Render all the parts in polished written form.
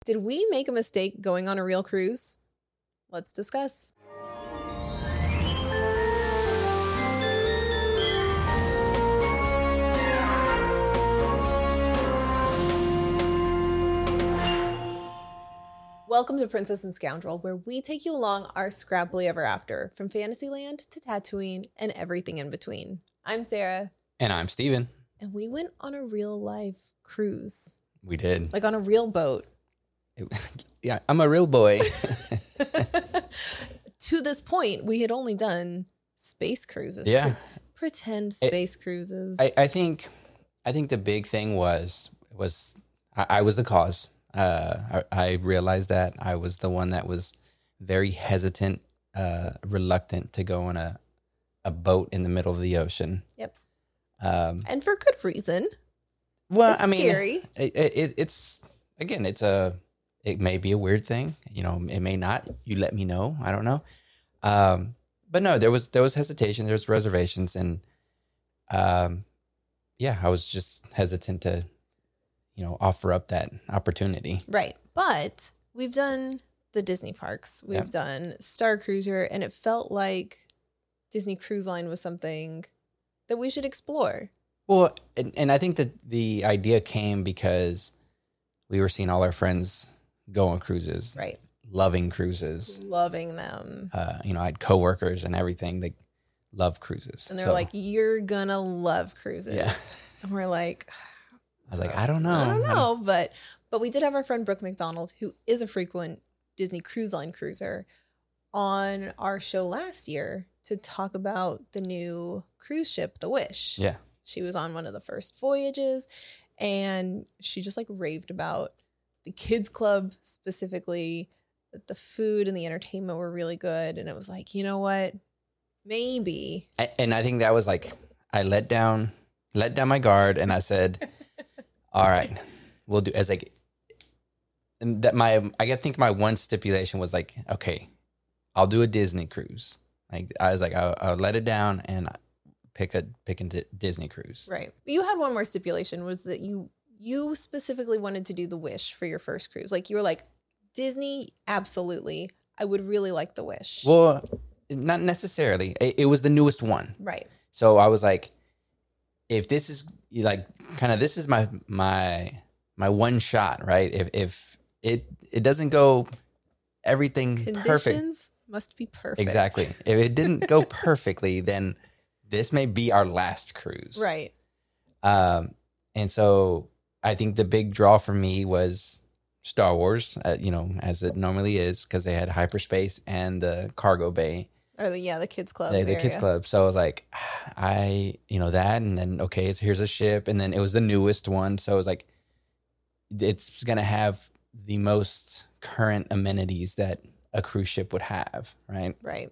Did we make a mistake going on a real cruise? Let's discuss. Welcome to Princess and Scoundrel, where we take you along our scrappily ever after, from Fantasyland to Tatooine and everything in between. I'm Sarah. And I'm Steven. And we went on a real life cruise. We did. Like on a real boat. Yeah, I'm a real boy. To this point, we had only done space cruises. Yeah. Pretend space cruises. I think the big thing was I was the cause. I realized that I was the one that was very hesitant, reluctant to go on a boat in the middle of the ocean. Yep. And for good reason. Well, it's I mean, scary. It may be a weird thing. You know, it may not. You let me know. I don't know. But no, there was hesitation. There was reservations, and I was just hesitant to, offer up that opportunity. Right. But we've done the Disney parks. We've done Star Cruiser, and it felt like Disney Cruise Line was something that we should explore. Well, and I think that the idea came because we were seeing all our friends go on cruises. Right. Loving cruises. Loving them. I had coworkers and everything that love cruises. And they're like, you're going to love cruises. Yeah. And we're like... I was like, I don't know. But we did have our friend Brooke McDonald, who is a frequent Disney Cruise Line cruiser, on our show last year to talk about the new cruise ship, the Wish. Yeah. She was on one of the first voyages, and she just raved about the kids club specifically, that the food and the entertainment were really good. And it was like, you know what? Maybe. And I think that was I let down my guard, and I said, all right, we'll do as and that I think my one stipulation was okay, I'll do a Disney cruise. I was I'll let it down and pick a Disney cruise. Right. You had one more stipulation, was that you specifically wanted to do the Wish for your first cruise. You were like, Disney, absolutely. I would really like the Wish. Well, not necessarily. It was the newest one. Right. So I was like, if this is this is my one shot, right? If it doesn't go everything Conditions perfect, must be perfect. Exactly. If it didn't go perfectly, then this may be our last cruise. Right. And so I think the big draw for me was Star Wars, as it normally is, because they had hyperspace and the cargo bay. Or the kids club. The kids club. So I was like, that, and then here's a ship, and then it was the newest one. So it was like, it's gonna have the most current amenities that a cruise ship would have, right? Right.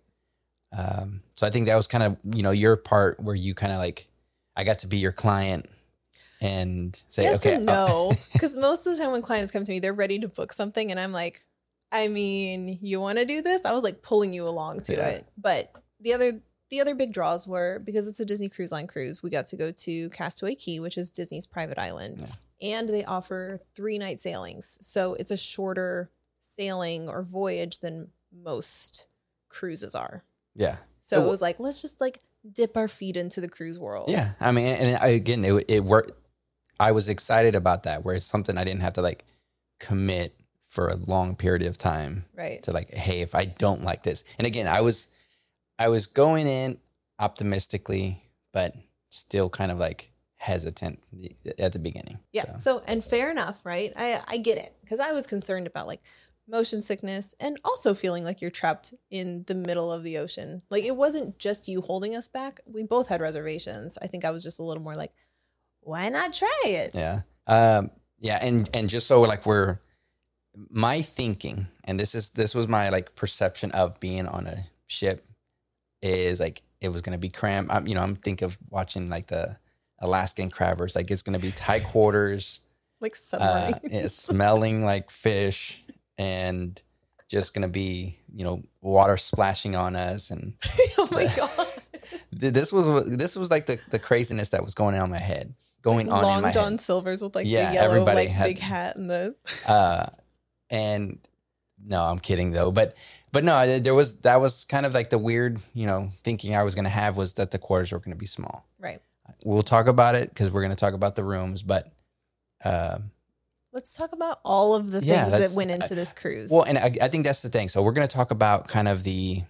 So I think that was kind of your part where you kind of I got to be your client and say, yes okay, and no, because most of the time when clients come to me, they're ready to book something, and I'm like, I mean, you want to do this? I was pulling you along to it. But the other big draws were, because it's a Disney Cruise Line cruise, we got to go to Castaway Cay, which is Disney's private island. Yeah. And they offer 3-night sailings. So it's a shorter sailing or voyage than most cruises are. Yeah. So it was let's just dip our feet into the cruise world. Yeah. I mean, and it worked. I was excited about that, where it's something I didn't have to commit for a long period of time, right? To hey, if I don't like this, and again, I was going in optimistically, but still kind of hesitant at the beginning. Yeah. So and fair enough, right? I get it, because I was concerned about motion sickness and also feeling like you're trapped in the middle of the ocean. It wasn't just you holding us back. We both had reservations. I think I was just a little more why not try it? Yeah. Yeah. And just so we're. My thinking, and this was my perception of being on a ship, is it was going to be cramped. I'm thinking of watching the Alaskan Crabbers. It's going to be tight quarters, submarine, smelling like fish, and just going to be water splashing on us. And oh my god, this was the craziness that was going on in my head. going on in my Long John head. Silver's with like Yeah, the yellow everybody like had- big hat and the And no, I'm kidding though. But no, that was kind of like the weird, thinking I was going to have was that the quarters were going to be small. Right. We'll talk about it because we're going to talk about the rooms, but let's talk about all of the things that went into this cruise. Well, and I think that's the thing. So we're going to talk about kind of the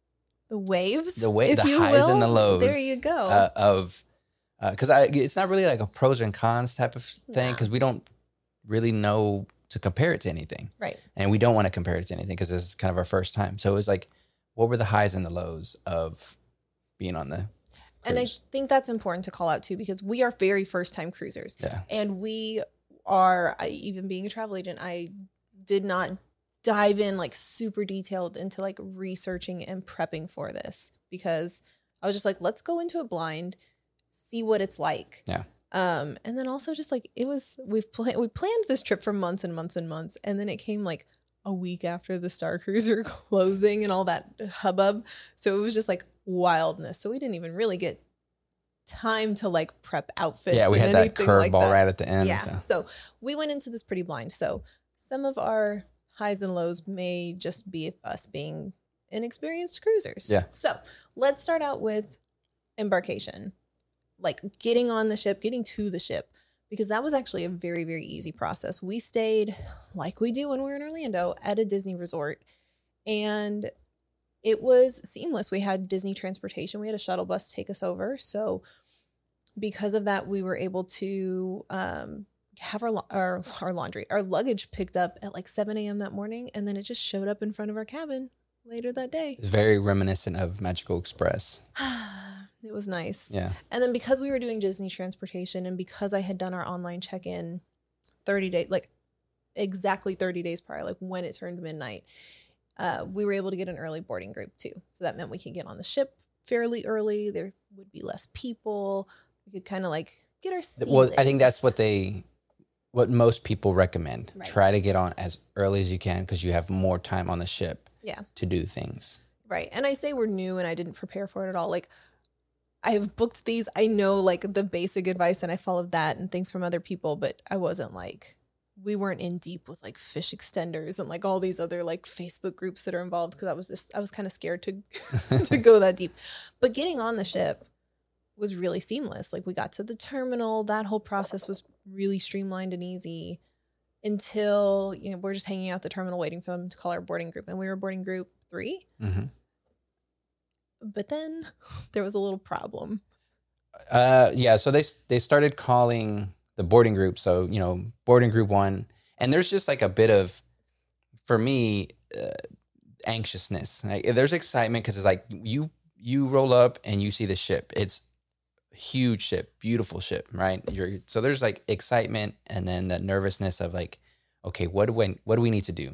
waves, the highs and the lows. There you go. Because it's not really like a pros and cons type of thing because we don't really know to compare it to anything. Right. And we don't want to compare it to anything because this is kind of our first time. So it was like, what were the highs and the lows of being on the cruise? And I think that's important to call out too, because we are very first time cruisers. Yeah. And we are, even being a travel agent, I did not dive in like super detailed into like researching and prepping for this because I was just like, let's go into it blind, see what it's like. Yeah. And then also just like we planned this trip for months and months and months, and then it came like a week after the Star Cruiser closing and all that hubbub. So it was just like wildness. So we didn't even really get time to like prep outfits. Yeah, we had that curveball right at the end. Yeah. So we went into this pretty blind. So some of our highs and lows may just be us being inexperienced cruisers. Yeah. So let's start out with embarkation. Like getting on the ship, getting to the ship, because that was actually a very, very easy process. We stayed like we do when we're in Orlando at a Disney resort, and it was seamless. We had Disney transportation. We had a shuttle bus take us over. So because of that, we were able to have our luggage picked up at like 7 a.m. that morning, and then it just showed up in front of our cabin later that day. It's very reminiscent of Magical Express. It was nice. Yeah. And then because we were doing Disney transportation and because I had done our online check-in 30 days, like exactly 30 days prior, like when it turned midnight, we were able to get an early boarding group too. So that meant we could get on the ship fairly early. There would be less people. We could kind of like get our seats. Well, I think that's what most people recommend. Right. Try to get on as early as you can because you have more time on the ship Yeah. to do things. Right. And I say we're new and I didn't prepare for it at all. Like I have booked these. I know like the basic advice and I followed that and things from other people, but I wasn't like, we weren't in deep with like fish extenders and like all these other like Facebook groups that are involved because I was kind of scared to to go that deep. But getting on the ship was really seamless. Like we got to the terminal. That whole process was really streamlined and easy until, we're just hanging out at the terminal waiting for them to call our boarding group. And we were boarding group 3. Mm-hmm. But then there was a little problem. Yeah, so they started calling the boarding group. So, boarding group 1. And there's just like a bit of, for me, anxiousness. Like, there's excitement because it's like you roll up and you see the ship. It's a huge ship, beautiful ship, right? So there's like excitement and then that nervousness of like, okay, what do we need to do?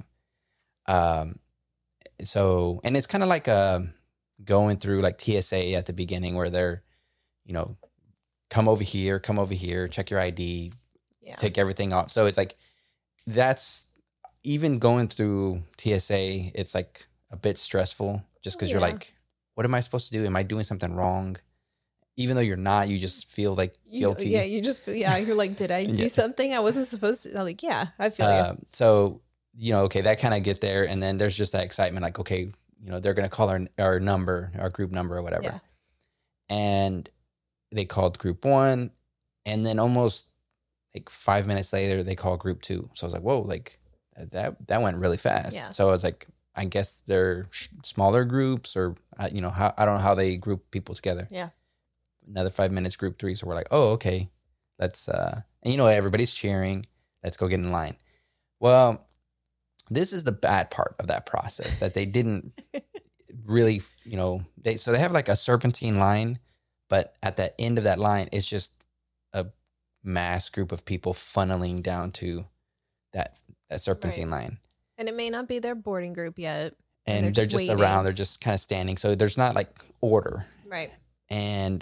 So, and it's kind of like going through like TSA at the beginning where they're, come over here, check your ID, take everything off. So it's like, that's even going through TSA. It's like a bit stressful just because you're like, what am I supposed to do? Am I doing something wrong? Even though you're not, you just feel like guilty. You just feel, you're like, did I do something I wasn't supposed to? I'm like, yeah, I feel you. So, okay, that kind of get there. And then there's just that excitement like, okay, they're going to call our number, our group number or whatever. Yeah. And they called group 1. And then almost like 5 minutes later, they called group 2. So I was like, whoa, like that went really fast. Yeah. So I was like, I guess they're smaller groups or, I don't know how they group people together. Yeah. Another 5 minutes, group 3. So we're like, oh, okay. Let's, and everybody's cheering. Let's go get in line. Well, this is the bad part of that process that they didn't really, they have like a serpentine line, but at the end of that line, it's just a mass group of people funneling down to that serpentine line. And it may not be their boarding group yet. And they're just waiting around, they're just kind of standing. So there's not like order. Right. And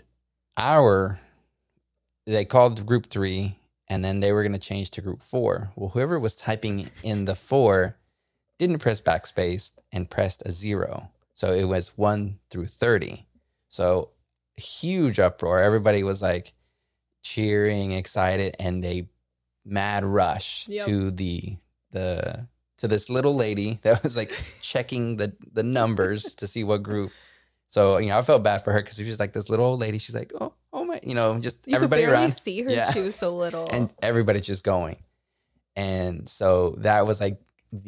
they called group 3 and then they were going to change to group 4. Well, whoever was typing in the 4 didn't press backspace and pressed a 0. So it was 1 through 30. So huge uproar. Everybody was like cheering, excited, and they mad rush to the to this little lady that was like checking the numbers to see what group. So, I felt bad for her because she was like this little old lady. She's like, oh my, just you everybody could barely around. see her. She was so little. And everybody's just going. And so that was like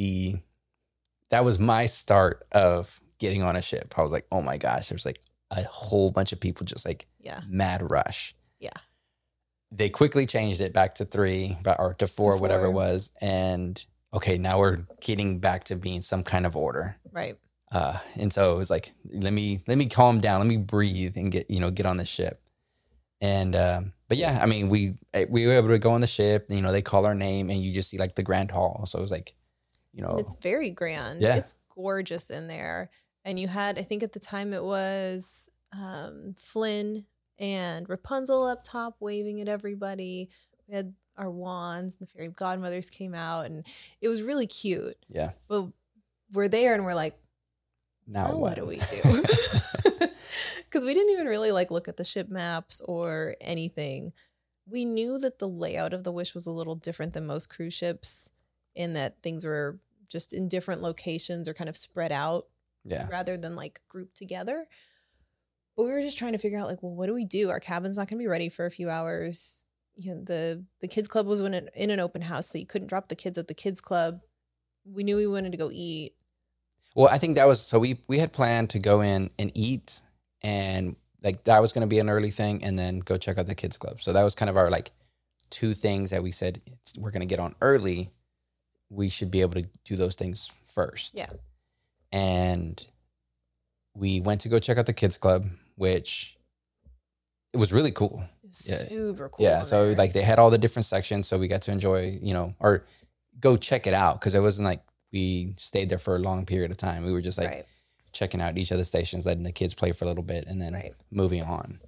that was my start of getting on a ship. I was like, oh my gosh, there's like a whole bunch of people just like mad rush. Yeah. They quickly changed it back to 3 or to 4, whatever it was. And okay, now we're getting back to being some kind of order. Right. And so it was like, let me calm down, let me breathe and get on the ship. And, but yeah, I mean, we were able to go on the ship, they call our name and you just see like the grand hall. So it was like, And it's very grand. Yeah. It's gorgeous in there. And you had, I think at the time it was Flynn and Rapunzel up top waving at everybody. We had our wands, the fairy godmothers came out, and it was really cute. Yeah. But we're there and we're like, now what do we do? Because we didn't even really like look at the ship maps or anything. We knew that the layout of the Wish was a little different than most cruise ships in that things were just in different locations or kind of spread out rather than like grouped together. But we were just trying to figure out like, well, what do we do? Our cabin's not going to be ready for a few hours. The kids club was in an open house, so you couldn't drop the kids at the kids club. We knew we wanted to go eat. Well, I think that was, so we had planned to go in and eat, and like that was going to be an early thing, and then go check out the kids club. So that was kind of our like 2 things that we said we're going to get on early. We should be able to do those things first. Yeah. And we went to go check out the kids club, which it was really cool. Super cool. Yeah. So like they had all the different sections, so we got to enjoy, or go check it out, because it wasn't like we stayed there for a long period of time. We were just like checking out each of the stations, letting the kids play for a little bit, and then moving on.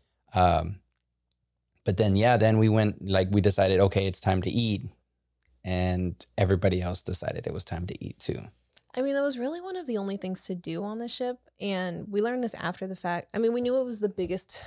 But then, then we went, like we decided, okay, it's time to eat. And everybody else decided it was time to eat too. I mean, that was really one of the only things to do on the ship. And we learned this after the fact. I mean, we knew it was the biggest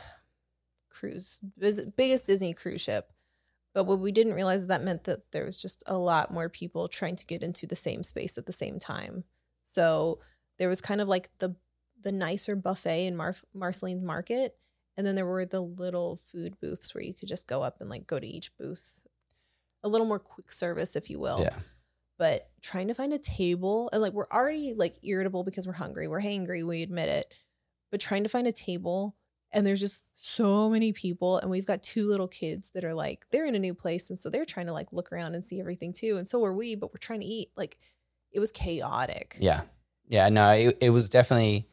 Disney cruise ship. But what we didn't realize is that meant that there was just a lot more people trying to get into the same space at the same time. So there was kind of like the nicer buffet in Marceline's Market. And then there were the little food booths where you could just go up and like go to each booth. A little more quick service, if you will. Yeah. But trying to find a table, and like we're already like irritable because we're hungry. We're hangry, we admit it. But trying to find a table, and there's just so many people, and we've got 2 little kids that are like, they're in a new place, and so they're trying to like look around and see everything too. And so are we, but we're trying to eat. Like, it was chaotic. Yeah. Yeah, no, it was definitely,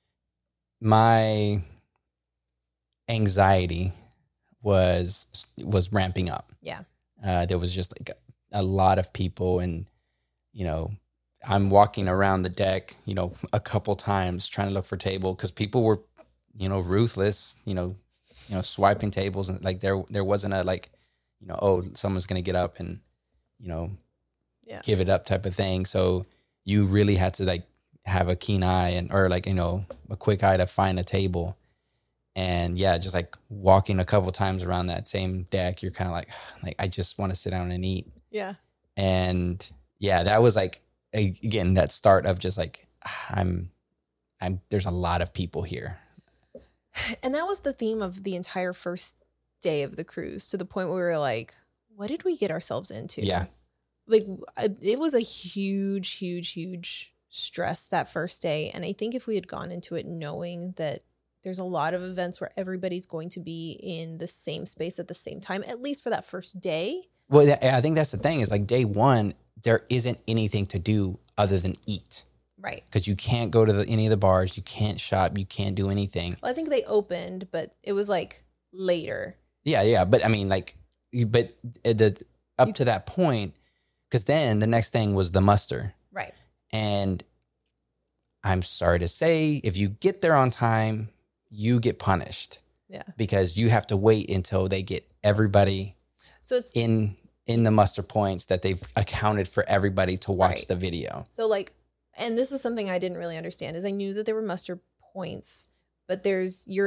my anxiety was ramping up. Yeah. There was just like a lot of people, and I'm walking around the deck, a couple times trying to look for table, because people were, ruthless, swiping tables, and like there wasn't a like, oh, someone's gonna get up and give it up type of thing. So you really had to like have a keen eye or like a quick eye to find a table. And just like walking a couple times around that same deck, you're kind of like I just want to sit down and eat. Yeah. And that was like, again, that start of just like, there's a lot of people here. And that was the theme of the entire first day of the cruise, to the point where we were like, what did we get ourselves into? Yeah. Like, it was a huge, huge, huge stress that first day. And I think if we had gone into it knowing that there's a lot of events where everybody's going to be in the same space at the same time, at least for that first day. Well, I think that's the thing, is like day 1, there isn't anything to do other than eat. Right. Because you can't go to any of the bars, you can't shop, you can't do anything. Well, I think they opened, but it was like later. Yeah. But I mean, like, up to that point, because then the next thing was the muster. Right. And I'm sorry to say, if you get there on time, you get punished. Yeah. Because you have to wait until they get everybody it's in the muster points, that they've accounted for everybody to watch the video. So like, and this was something I didn't really understand, is I knew that there were muster points, but you're in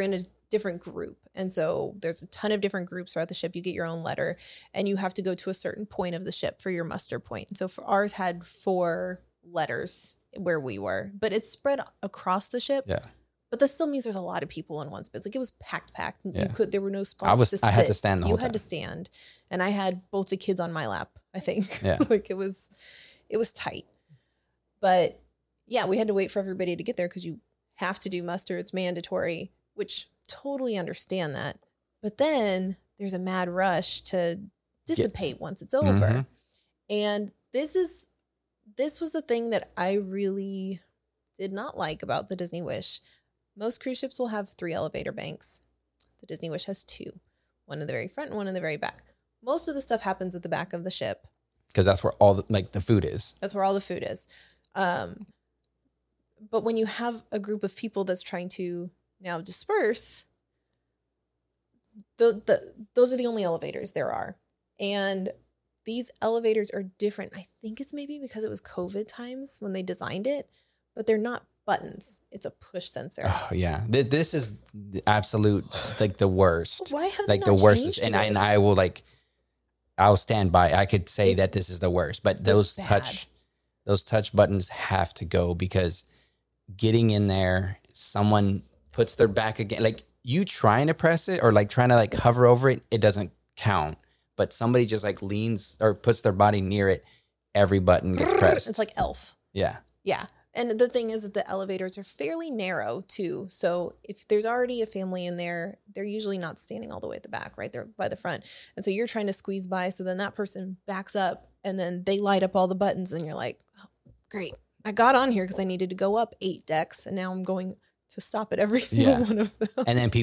different group. And so there's a ton of different groups throughout the ship. You get your own letter and you have to go to a certain point of the ship for your muster point. And so for ours had 4 letters where we were, but it's spread across the ship. Yeah. But that still means there's a lot of people in one space. Like it was packed. Yeah. There were no spots to sit. I had to stand the whole time. You had to stand. And I had both the kids on my lap, I think. Yeah. Like it was tight. But yeah, we had to wait for everybody to get there because you have to do muster. It's mandatory, which totally understand that. But then there's a mad rush to dissipate once it's over. Mm-hmm. And this was the thing that I really did not like about the Disney Wish. Most cruise ships will have 3 elevator banks. The Disney Wish has 2. One in the very front and one in the very back. Most of the stuff happens at the back of the ship. Because that's where all the food is. That's where all the food is. But when you have a group of people that's trying to now disperse, those are the only elevators there are. And these elevators are different. I think it's maybe because it was COVID times when they designed it, but they're not buttons. It's a push sensor. Oh yeah, this is the absolute like the worst. Why have like they not the worst? changed And this? I'll stand by. I could say that this is the worst, but those touch buttons have to go because getting in there, someone puts their back again. Like you trying to press it or like trying to like hover over it, it doesn't count. But somebody just like leans or puts their body near it, every button gets pressed. It's like Elf. Yeah. Yeah. And the thing is that the elevators are fairly narrow too. So if there's already a family in there, they're usually not standing all the way at the back, right? They're by the front. And so you're trying to squeeze by. So then that person backs up and then they light up all the buttons and you're like, oh, great. I got on here because I needed to go up 8 decks and now I'm going to stop at every single one of them. And then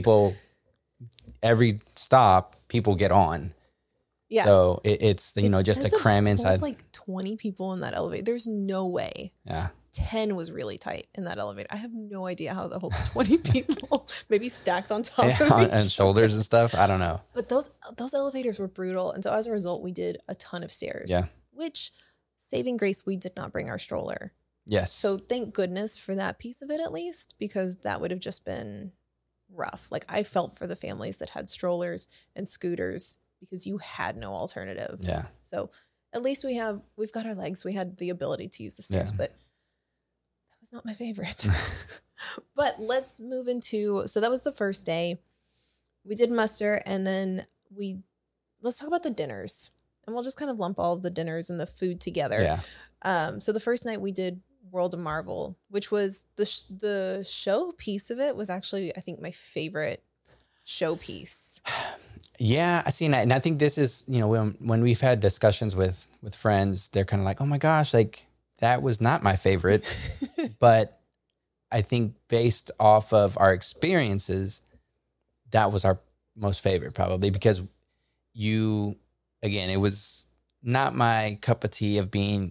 every stop, people get on. Yeah. So it's just to cram inside. It's like 20 people in that elevator. There's no way. Yeah. 10 was really tight in that elevator. I have no idea how that holds 20 people, maybe stacked on top of each and shoulders and stuff. I don't know. But those elevators were brutal. And so as a result, we did a ton of stairs. Yeah. Which, saving grace, we did not bring our stroller. Yes. So thank goodness for that piece of it at least, because that would have just been rough. Like I felt for the families that had strollers and scooters because you had no alternative. Yeah. So at least we've got our legs. We had the ability to use the stairs, but that was not my favorite. But let's move into, so that was the first day. We did muster and then let's talk about the dinners. And we'll just kind of lump all of the dinners and the food together. Yeah. So the first night we did World of Marvel, which was the show piece of it was actually, I think, my favorite show piece. Yeah, I see. And I think this is, when we've had discussions with friends, they're kind of like, oh my gosh, like that was not my favorite. But I think based off of our experiences, that was our most favorite probably because again, it was not my cup of tea of being,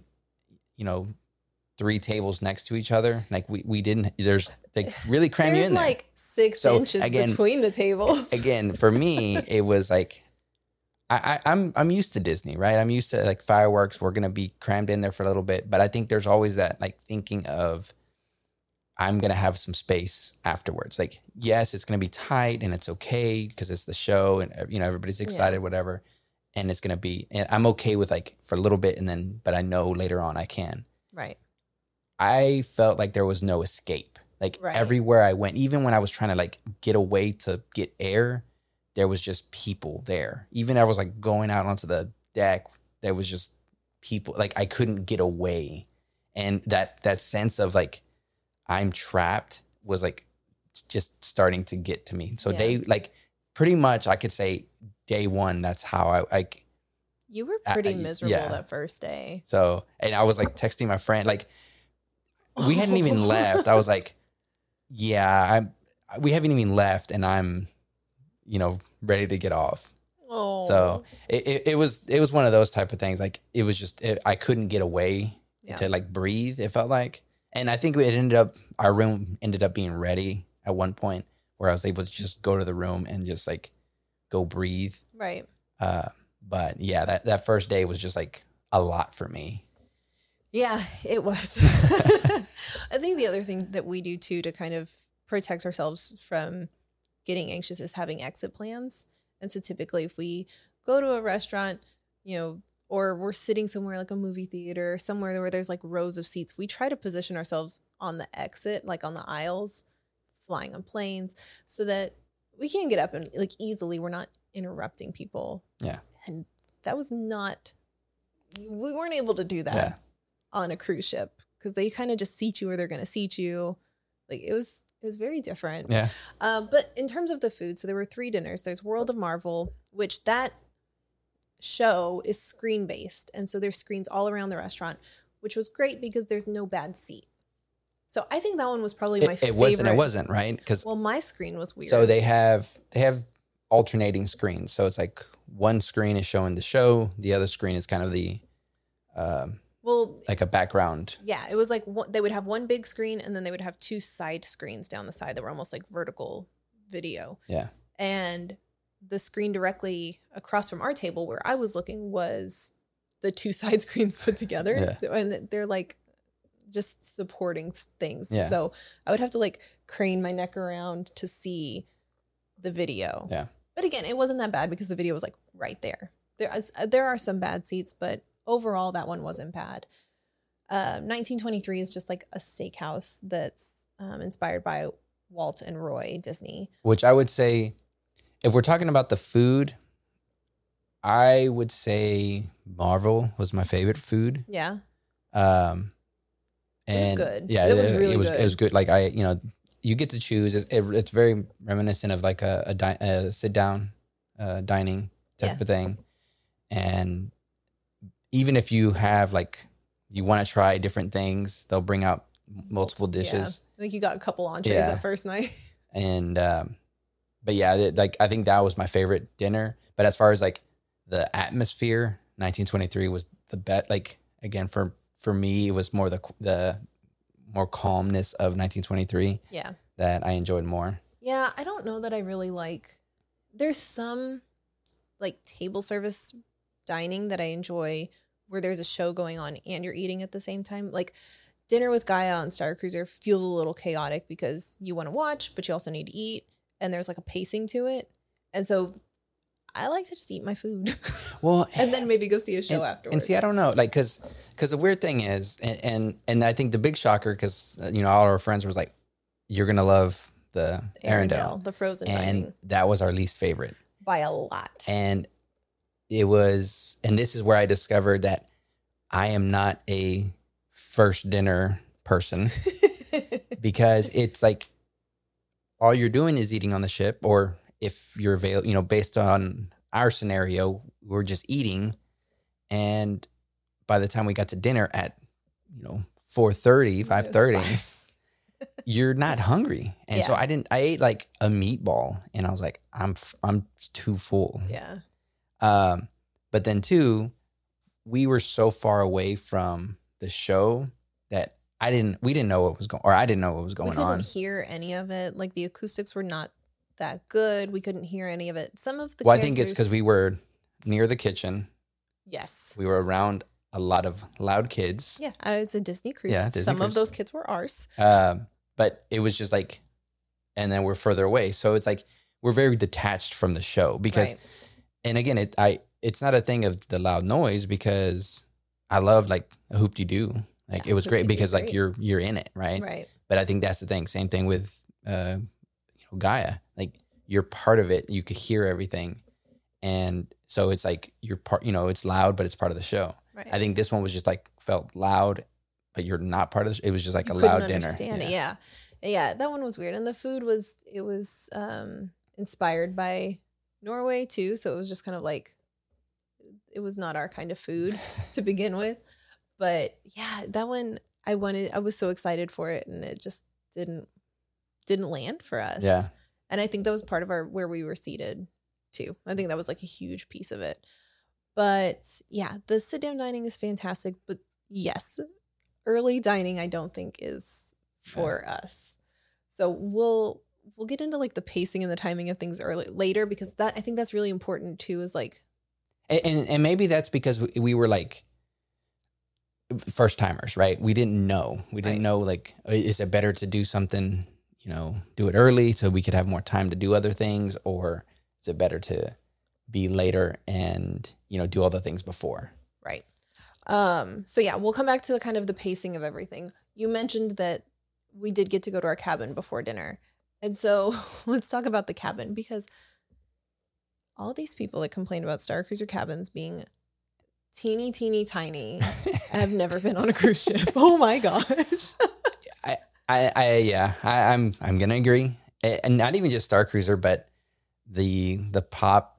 3 tables next to each other. Like we didn't, there's like really cram you in there. There's like 6 inches between the tables. Again, for me, it was like, I'm used to Disney, right? I'm used to like fireworks. We're going to be crammed in there for a little bit. But I think there's always that like thinking of, I'm going to have some space afterwards. Like, yes, it's going to be tight and it's okay because it's the show and, everybody's excited, whatever. And it's going to be, and I'm okay with like for a little bit but I know later on I can. Right. I felt like there was no escape. Like everywhere I went, even when I was trying to like get away to get air, there was just people there. Even I was like going out onto the deck, there was just people. Like I couldn't get away. And that sense of like, I'm trapped was like just starting to get to me. So they like pretty much I could say day one, that's how I you were pretty miserable that first day. So, and I was like texting my friend, like we hadn't even left. I was like, we haven't even left and I'm, ready to get off. Oh. So it was one of those type of things. Like it was just, I couldn't get away to like breathe. It felt like. And I think our room ended up being ready at one point where I was able to just go to the room and just like go breathe. Right. But yeah, that first day was just like a lot for me. Yeah, it was. I think the other thing that we do too to kind of protect ourselves from getting anxious is having exit plans. And so typically if we go to a restaurant, you know, or we're sitting somewhere like a movie theater, somewhere where there's like rows of seats, we try to position ourselves on the exit, like on the aisles, flying on planes, so that we can get up and like easily, we're not interrupting people. Yeah. And that was not, we weren't able to do that on a cruise ship because they kind of just seat you where they're going to seat you. Like it was very different. Yeah. But in terms of the food, so there were 3 dinners. There's World of Marvel, which that show is screen based. And so there's screens all around the restaurant, which was great because there's no bad seat. So I think that one was probably my favorite. It wasn't, right? Well, my screen was weird. So they have alternating screens. So it's like one screen is showing the show, the other screen is kind of the like a background. Yeah, it was like they would have one big screen and then they would have 2 side screens down the side that were almost like vertical video. Yeah. And the screen directly across from our table where I was looking was the 2 side screens put together. Yeah. And they're like just supporting things. Yeah. So I would have to like crane my neck around to see the video. Yeah. But again, it wasn't that bad because the video was like right there. There are some bad seats, but overall that one wasn't bad. 1923 is just like a steakhouse that's inspired by Walt and Roy Disney. Which I would say, if we're talking about the food, I would say Marvel was my favorite food. Yeah. And it was good. Yeah, it was really good. It was good. Like you get to choose. It's very reminiscent of like a sit down dining type of thing. And even if you have like you want to try different things, they'll bring out multiple dishes. Yeah. I think you got a couple entrees that first night. And but yeah, like I think that was my favorite dinner. But as far as like the atmosphere, 1923 was the best. Like again, for me, it was more the more calmness of 1923. Yeah, that I enjoyed more. Yeah, I don't know that I really like. There's some like table service dining that I enjoy where there's a show going on and you're eating at the same time. Like dinner with Gaia on Star Cruiser feels a little chaotic because you want to watch, but you also need to eat, and there's like a pacing to it. And so I like to just eat my food. Well, and then maybe go see a show afterwards. And see, I don't know, like, because the weird thing is, and I think the big shocker, because all our friends was like, you're gonna love the Arendelle, the frozen and dining. That was our least favorite by a lot. And it was, and this is where I discovered that I am not a first dinner person because it's like all you're doing is eating on the ship, or if you're available, based on our scenario, we're just eating. And by the time we got to dinner at 4:30, 5:30, you're not hungry. And so I ate like a meatball and I was like, I'm too full. Yeah. But then too, we were so far away from the show that we didn't know what was going, or I didn't know what was going on. We couldn't hear any of it. Like the acoustics were not that good. We couldn't hear any of it. Some of the I think it's because we were near the kitchen. Yes. We were around a lot of loud kids. Yeah. It's a Disney cruise. Yeah, Disney Some cruise. of those kids were ours. But it was just like, and then we're further away. So it's like, we're very detached from the show because, and again, it's not a thing of the loud noise because I love like a hoop-de-doo. Like it was great because like you're in it. Right. Right. But I think that's the thing. Same thing with, Gaia, like you're part of it. You could hear everything. And so it's like you're part, it's loud, but it's part of the show. Right. I think this one was just like felt loud, but you're not part of the show. It was just like a loud dinner. Yeah. That one was weird. And the food was inspired by Norway too. So it was just kind of like, it was not our kind of food to begin with. But yeah, that one I was so excited for it and it just didn't land for us. Yeah. And I think that was part of where we were seated too. I think that was like a huge piece of it. But yeah, the sit down dining is fantastic. But yes, early dining I don't think is for us. So we'll get into like the pacing and the timing of things later because I think that's really important too. Is like, and maybe that's because we were like first timers, right? We didn't know. We didn't know like, is it better to do something do it early so we could have more time to do other things, or is it better to be later and, do all the things before? Right. So yeah, we'll come back to the kind of the pacing of everything. You mentioned that we did get to go to our cabin before dinner. And so let's talk about the cabin, because all these people that complain about Star Cruiser cabins being teeny, teeny, tiny have never been on a cruise ship. Oh my gosh. I'm going to agree. And not even just Star Cruiser, but the pop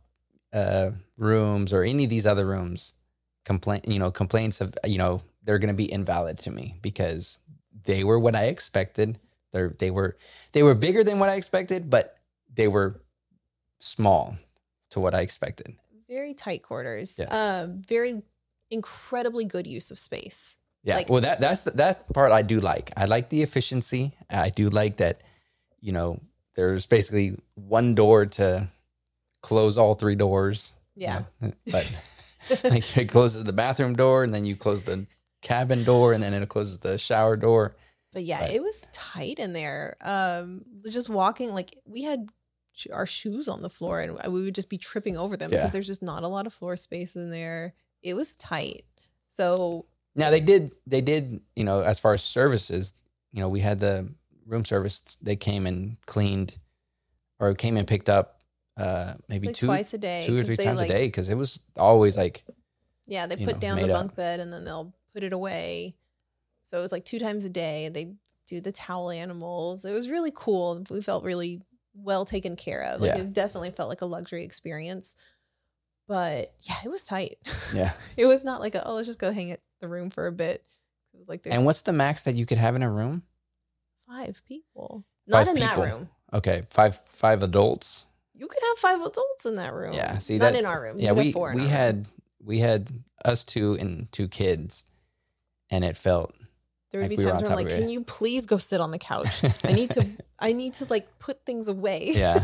rooms or any of these other rooms complaints of, they're going to be invalid to me because they were what I expected. They were bigger than what I expected, but they were small to what I expected. Very tight quarters. Yes. Very incredibly good use of space. Yeah. Well, that's that part I do like. I like the efficiency. I do like that, there's basically one door to close all three doors. Yeah. But like it closes the bathroom door, and then you close the cabin door, and then it closes the shower door. But yeah, it was tight in there. Just walking, like we had our shoes on the floor, and we would just be tripping over them because there's just not a lot of floor space in there. It was tight. So now they did, as far as services, we had the room service. They came and cleaned, or came and picked up maybe twice a day, 2 or 3 times a day, because it was always like, they put down the bunk bed and then they'll put it away. So it was like 2 times a day. They do the towel animals. It was really cool. We felt really well taken care of. Like it definitely felt like a luxury experience. But yeah, it was tight. Yeah. It was not like let's just go hang at the room for a bit. It was like And what's the max that you could have in a room? 5 people. 5 not in people. that room. Okay, five adults. You could have 5 adults in that room. Yeah, see not that in our room. Yeah, we had us 2 and 2 kids, and it felt there would be times where I'm like, can you please go sit on the couch? I need to like put things away. Yeah.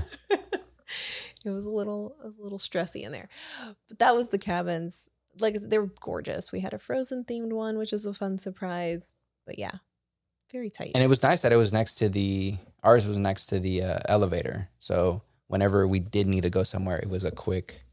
It was a little stressy in there. But that was the cabins. Like, they were gorgeous. We had a Frozen themed one, which was a fun surprise. But yeah, very tight. And it was nice that it was ours was next to the elevator. So whenever we did need to go somewhere, it was a quick,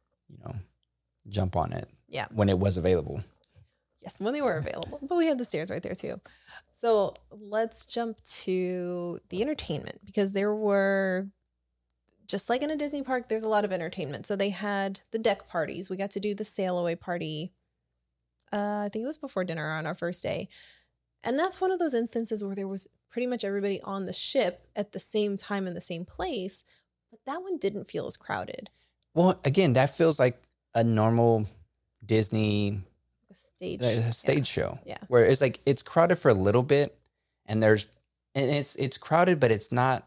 jump on it. Yeah. When it was available. Yes, when they were available. But we had the stairs right there too. So let's jump to the entertainment, because there were, just like in a Disney park, there's a lot of entertainment. So they had the deck parties. We got to do the sail away party. I think it was before dinner on our first day. And that's one of those instances where there was pretty much everybody on the ship at the same time in the same place. But that one didn't feel as crowded. Well, again, that feels like a normal Disney stage show. Yeah. Where it's like, it's crowded for a little bit, and it's crowded, but it's not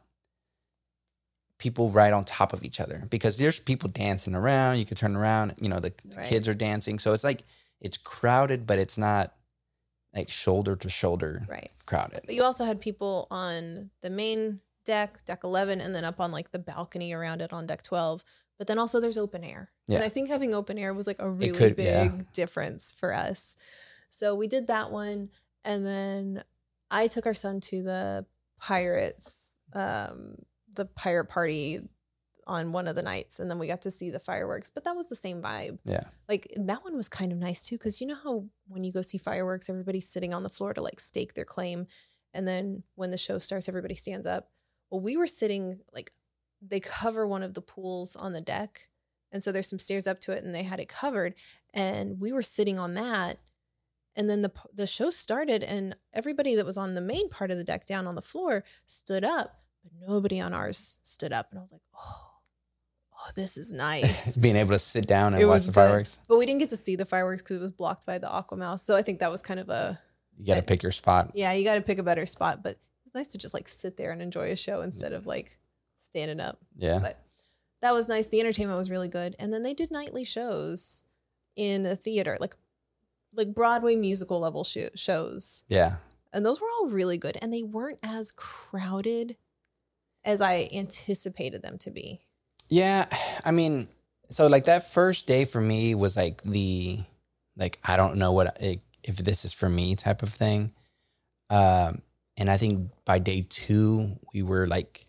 people right on top of each other, because there's people dancing around. You could turn around, the kids are dancing. So it's like, it's crowded, but it's not like shoulder to shoulder crowded. But you also had people on the main deck 11, and then up on like the balcony around it on deck 12. But then also there's open air. Yeah. And I think having open air was like a really big difference for us. So we did that one. And then I took our son to the Pirates, the pirate party on one of the nights, and then we got to see the fireworks. But that was the same vibe. Yeah. Like, that one was kind of nice too, because you know how when you go see fireworks, everybody's sitting on the floor to like stake their claim, and then when the show starts, everybody stands up. Well, we were sitting, like, they cover one of the pools on the deck, and so there's some stairs up to it, and they had it covered, and we were sitting on that. And then the show started, and everybody that was on the main part of the deck down on the floor stood up, but nobody on ours stood up. And I was like, oh, this is nice. Being able to sit down and watch the fireworks. But we didn't get to see the fireworks because it was blocked by the Aquamouse. So I think that was kind of you got to pick your spot. Yeah, you got to pick a better spot. But it was nice to just like sit there and enjoy a show instead of like standing up. Yeah. But that was nice. The entertainment was really good. And then they did nightly shows in a theater, like Broadway musical level shows. Yeah. And those were all really good. And they weren't as crowded as I anticipated them to be. Yeah. I mean, so like that first day for me was like I don't know if this is for me type of thing. And And I think by day 2, we were like,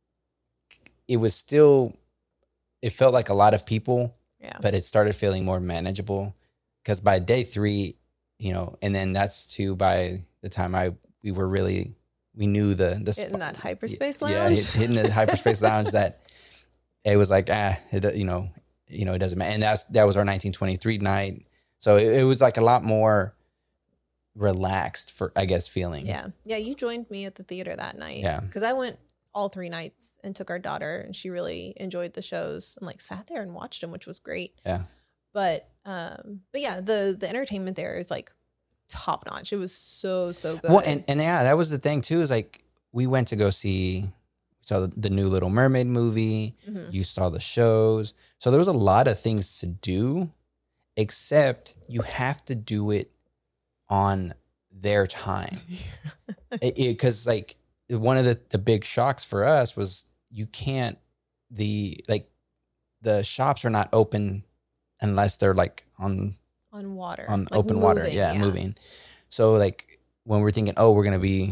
it was still, it felt like a lot of people, but it started feeling more manageable. Because by day 3, you know, and then that's too, by the time we were really, we knew the hitting that hyperspace lounge. Yeah, hitting the hyperspace lounge, that it was like, you know, it doesn't matter. And that was our 1923 night. So it was like a lot more relaxed, for, I guess, feeling. Yeah. Yeah. You joined me at the theater that night. Yeah. Because I went all 3 nights and took our daughter, and she really enjoyed the shows and like sat there and watched them, which was great. Yeah. But yeah, the entertainment there is like top notch. It was so good. Well, and yeah, that was the thing too, is like, we went to go see the new Little Mermaid movie. Mm-hmm. You saw the shows. So there was a lot of things to do, except you have to do it on their time. Because like, one of the big shocks for us was you can't, the shops are not open unless they're like on water, on like open moving, water. Yeah, moving. So like, when we're thinking, oh, we're going to be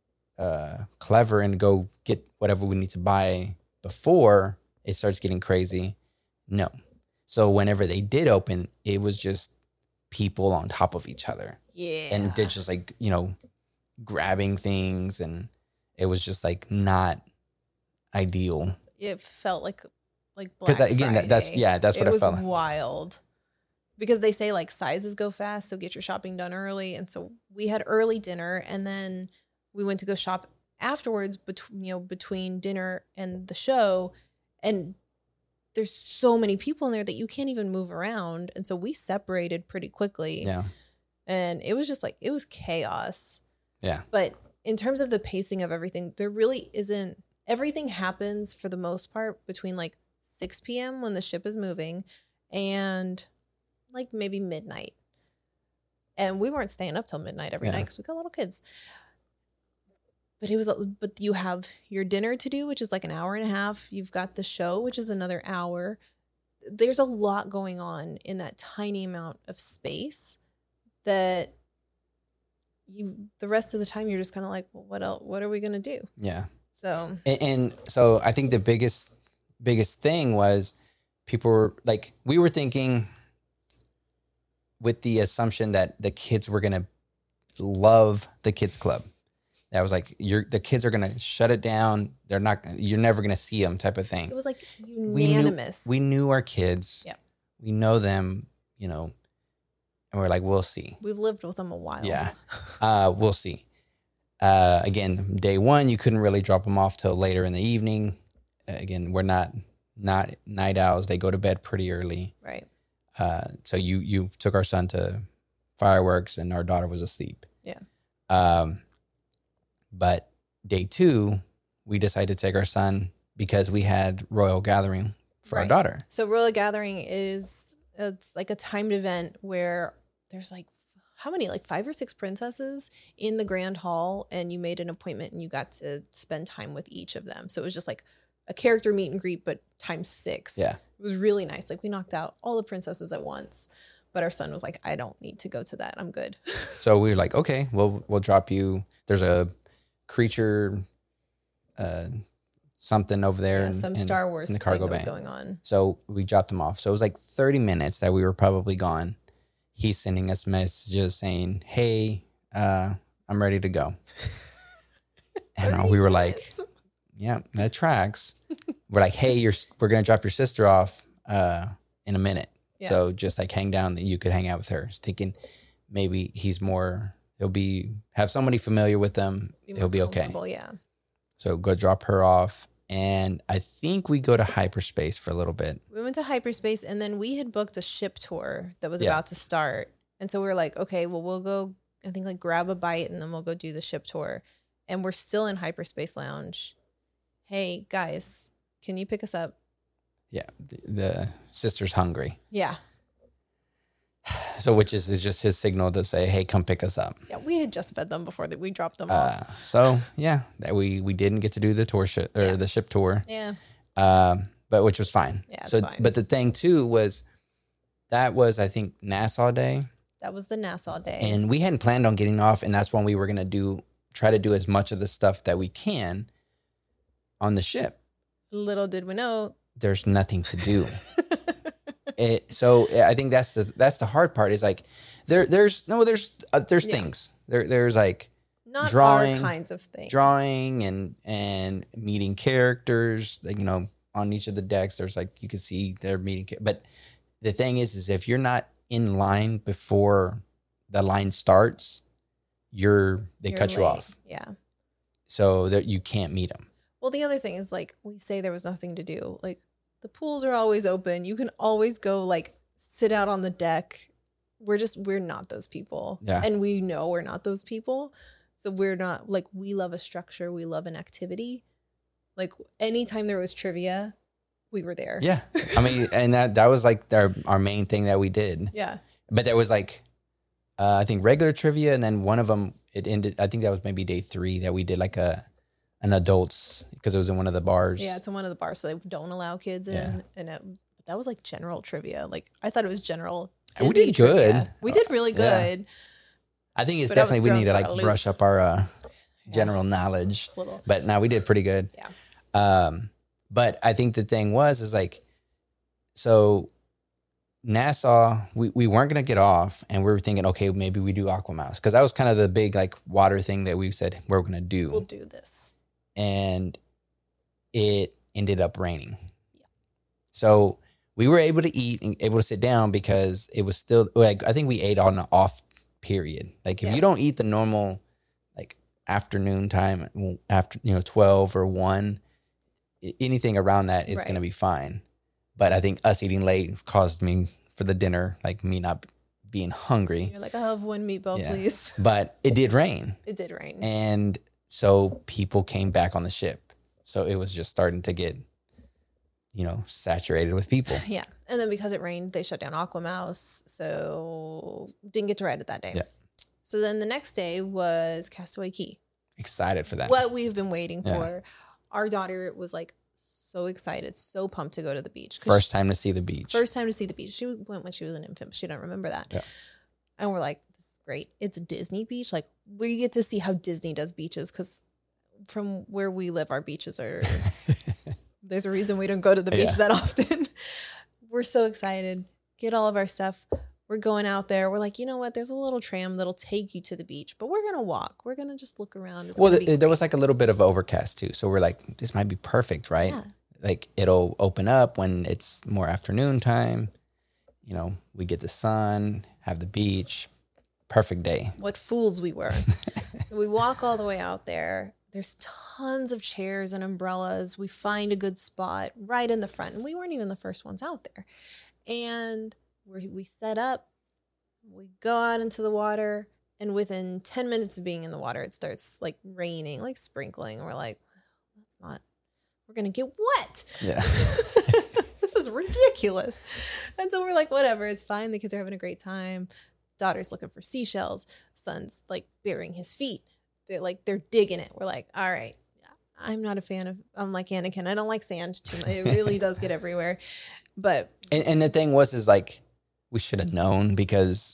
clever and go get whatever we need to buy before it starts getting crazy. No. So whenever they did open, it was just people on top of each other. Yeah. And they're just like, you know, grabbing things, and it was just like not ideal. It felt like Black again, Friday. that's what it felt like. It was wild. Because they say like sizes go fast, so get your shopping done early. And so we had early dinner, and then we went to go shop afterwards between dinner and the show. And there's so many people in there that you can't even move around. And so we separated pretty quickly. Yeah. And it was just like, it was chaos. Yeah. But in terms of the pacing of everything, there really isn't. Everything happens for the most part between like 6 p.m. when the ship is moving and like maybe midnight. And we weren't staying up till midnight every night because we got little kids. But you have your dinner to do, which is like an hour and a half. You've got the show, which is another hour. There's a lot going on in that tiny amount of space that the rest of the time you're just kind of like, well, what else? What are we gonna do? Yeah. So and so I think the biggest thing was people were like, we were thinking with the assumption that the kids were gonna love the kids club. That was like, the kids are gonna shut it down. You're never gonna see them, type of thing. It was like unanimous. We knew our kids. Yeah. We know them, you know, and we're like, we'll see. We've lived with them a while. Yeah. We'll see. Again, day 1, you couldn't really drop them off till later in the evening. Again, we're not night owls. They go to bed pretty early. Right. So you took our son to fireworks, and our daughter was asleep. Yeah. But day 2, we decided to take our son because we had Royal Gathering for our daughter. So Royal Gathering it's like a timed event where there's like, how many, like 5 or 6 princesses in the grand hall, and you made an appointment and you got to spend time with each of them. So it was just like a character meet and greet, but times 6. Yeah. It was really nice. Like, we knocked out all the princesses at once, but our son was like, I don't need to go to that. I'm good. So we were like, okay, well, we'll drop you. There's a creature, something over there. Yeah, some Star Wars in the cargo thing that bay was going on. So we dropped him off. So it was like 30 minutes that we were probably gone. He's sending us messages saying, hey, I'm ready to go. And we were like, yeah, that tracks. We're like, hey, we're going to drop your sister off in a minute. Yeah. So just like hang down, that you could hang out with her. Thinking maybe have somebody familiar with them. He'll be okay. Yeah. So go drop her off. And I think we go to hyperspace for a little bit. We went to hyperspace, and then we had booked a ship tour that was about to start. And so we were like, okay, well, we'll go, I think, like grab a bite, and then we'll go do the ship tour. And we're still in hyperspace lounge. Hey, guys, can you pick us up? Yeah. The sister's hungry. Yeah. So which is just his signal to say, hey, come pick us up. Yeah, we had just fed them before that we dropped them off. So yeah, that we didn't get to do the tour the ship tour. Yeah. But which was fine. Yeah, it's fine. But the thing too was, that was, I think, Nassau Day. That was the Nassau Day. And we hadn't planned on getting off, and that's when we were gonna try to do as much of the stuff that we can on the ship. Little did we know, there's nothing to do. So I think that's the hard part is like there's things there's like not drawing our kinds of things, drawing and meeting characters, like, you know, on each of the decks there's like, you can see they're meeting, but the thing is if you're not in line before the line starts, you're cut you late. off. Yeah. So that you can't meet them. Well, the other thing is, like, we say there was nothing to do. Like, the pools are always open. You can always go, like, sit out on the deck. We're not those people. Yeah. And we know we're not those people. So we're not, like, we love a structure. We love an activity. Like, anytime there was trivia, we were there. Yeah. I mean, and that was like our main thing that we did. Yeah. But there was like, I think regular trivia. And then one of them, it ended, I think that was maybe day 3 that we did like an adults, because it was in one of the bars. Yeah, it's in one of the bars, so they don't allow kids in. Yeah. And that was like general trivia. Like, I thought it was general And we Disney did good. trivia. We did really good. I think it's But I was definitely, we need to thrown for like a brush up our general knowledge. Just a little. But now we did pretty good. Yeah. But I think the thing is like, so Nassau, we weren't going to get off, and we were thinking, okay, maybe we do Aquamouse, because that was kind of the big like water thing that we said we're going to do. We'll do this. And it ended up raining. Yeah. So we were able to eat and able to sit down because it was still like, I think we ate on an off period. Like if you don't eat the normal like afternoon time after, 12 or 1, anything around that, it's going to be fine. But I think us eating late caused me for the dinner, like me not being hungry. You're like, I'll have one meatball, please. But it did rain. It did rain. And so people came back on the ship. So it was just starting to get, saturated with people. Yeah. And then because it rained, they shut down Aquamouse. So didn't get to ride it that day. Yeah. So then the next day was Castaway Cay. Excited for that. What we've been waiting for. Our daughter was like so excited, so pumped to go to the beach. First time to see the beach. She went when she was an infant, but she didn't remember that. Yeah. And we're like, this is great. It's a Disney beach. Like, we get to see how Disney does beaches, because from where we live, our beaches are... There's a reason we don't go to the beach that often. We're so excited. Get all of our stuff. We're going out there. We're like, you know what? There's a little tram that'll take you to the beach, but we're going to walk. We're going to just look around. There was like a little bit of overcast too. So we're like, this might be perfect, right? Yeah. Like it'll open up when it's more afternoon time. We get the sun, have the beach. Perfect day. What fools we were. We walk all the way out there. There's tons of chairs and umbrellas. We find a good spot right in the front. And we weren't even the first ones out there. And we set up, we go out into the water, and within 10 minutes of being in the water, it starts like raining, like sprinkling. We're like, we're going to get wet. Yeah. This is ridiculous. And so we're like, whatever, it's fine. The kids are having a great time. Daughter's looking for seashells. Son's like burying his feet. They're digging it. We're like, all right. I'm not a fan of, I'm like Anakin. I don't like sand too much. It really does get everywhere. But. And the thing is like, we should have known, because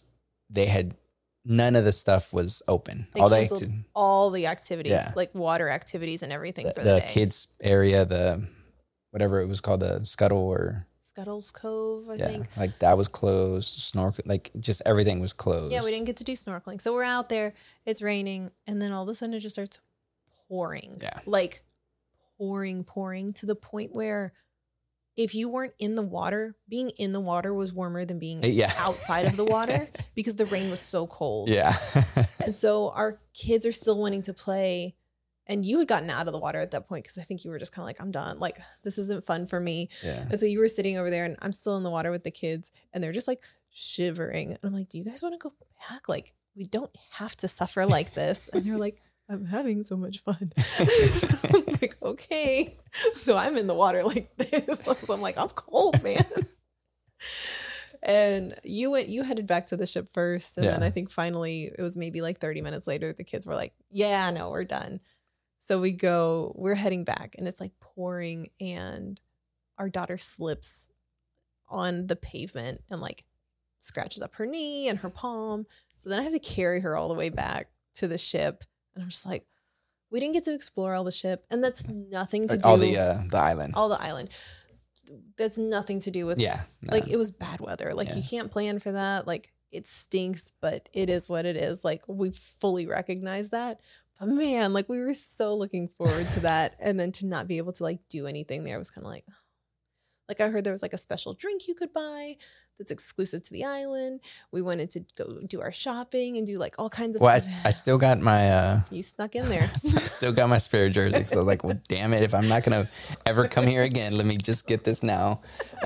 none of the stuff was open. All the activities, like water activities and everything for the day. Kids area, whatever it was called, the Scuttle's Cove, I think. Like that was closed. Snorkel, like just everything was closed. Yeah, we didn't get to do snorkeling. So we're out there, it's raining, and then all of a sudden it just starts pouring. Yeah. Like pouring to the point where if you weren't in the water, being in the water was warmer than being outside of the water, because the rain was so cold. Yeah. And so our kids are still wanting to play. And you had gotten out of the water at that point, because I think you were just kind of like, I'm done. Like, this isn't fun for me. Yeah. And so you were sitting over there, and I'm still in the water with the kids, and they're just like shivering. And I'm like, do you guys want to go back? Like, we don't have to suffer like this. And they're like, I'm having so much fun. I'm like, okay. So I'm in the water like this. So I'm like, I'm cold, man. And you headed back to the ship first. And then I think finally it was maybe like 30 minutes later, the kids were like, yeah, no, we're done. So we're heading back, and it's like pouring, and our daughter slips on the pavement and like scratches up her knee and her palm. So then I have to carry her all the way back to the ship. And I'm just like, We didn't get to explore all the ship, and that's nothing to do all the island. All the island. That's nothing to do with like it was bad weather. Like you can't plan for that. Like it stinks, but it is what it is. Like we fully recognize that. But man, like we were so looking forward to that, and then to not be able to like do anything there was kind of like I heard there was like a special drink you could buy that's exclusive to the island. We wanted to go do our shopping and do like all kinds of. Well, I still got my. You snuck in there. I still got my Spirit jersey, so I was like, "Well, damn it! If I'm not gonna ever come here again, let me just get this now."